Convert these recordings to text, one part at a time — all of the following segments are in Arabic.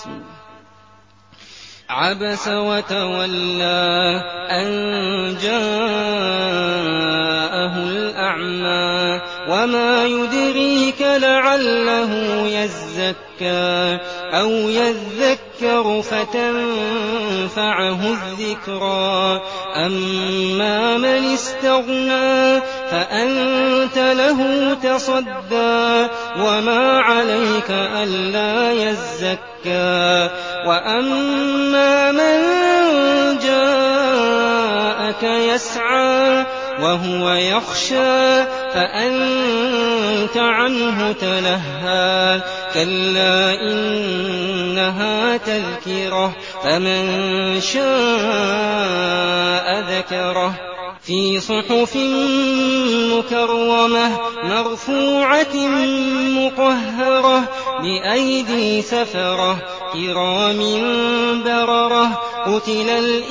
عبس وتولى أن جاءه الأعمى وما يدريك لعله يزكى أو يذكر فتنفعه الذكرى أما من استغنى فأنت له تصدى وما عليك ألا يزكى وأما من جاءك يسعى وهو يخشى فأنت عنه تلهى كلا إنها تذكرة فمن شاء ذكره في صحف مكرمة مرفوعة مطهرة بأيدي سفرة كرام بررة قتل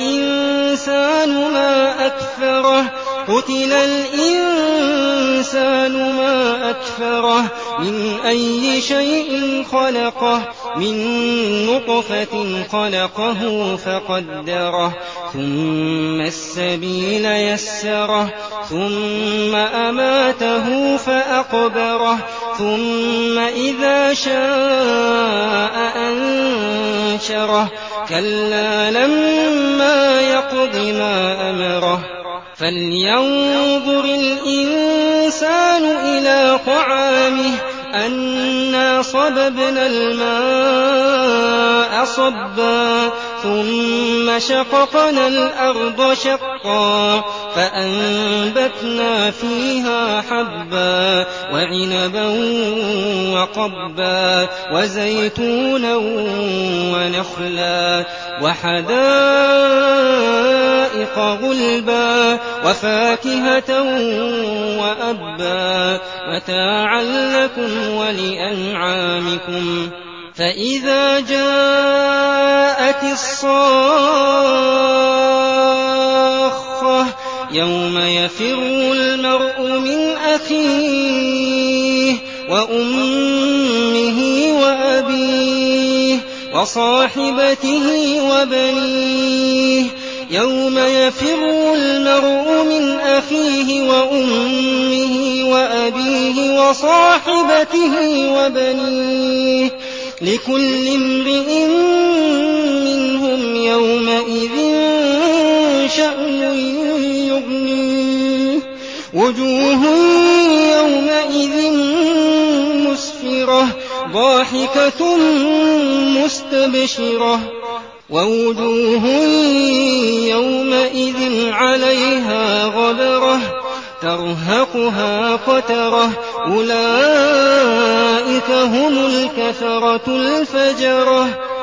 الإنسان ما أكفره من أي شيء خلقه من نطفة خلقه فقدره ثم السبيل يسره ثم أماته فأقبره ثم إذا شاء أنشره كلا لما يقض ما أمره فلينظر الإنسان إلى طعامه أنا صببنا الماء صبا ثم شققنا الأرض شقا فأنبتنا فيها حبا وعنبا وقبا وزيتونا ونخلا وحدائق غلبا وفاكهة وأبا متاعا لكم ولأنعامكم فإذا جاءت الصاخة يوم يفر المرء من أخيه وأمه وأبيه وصاحبته وبنيه يوم يفر المرء من أخيه وأمه وأبيه وصاحبته وبنيه لكل امرئ منهم يومئذ شأن يغنيه وجوه يومئذ مسفرة ضاحكة مستبشرة ووجوه يومئذ عليها غبرة ترهقها قترة أولئك هم الكفرة الفجرة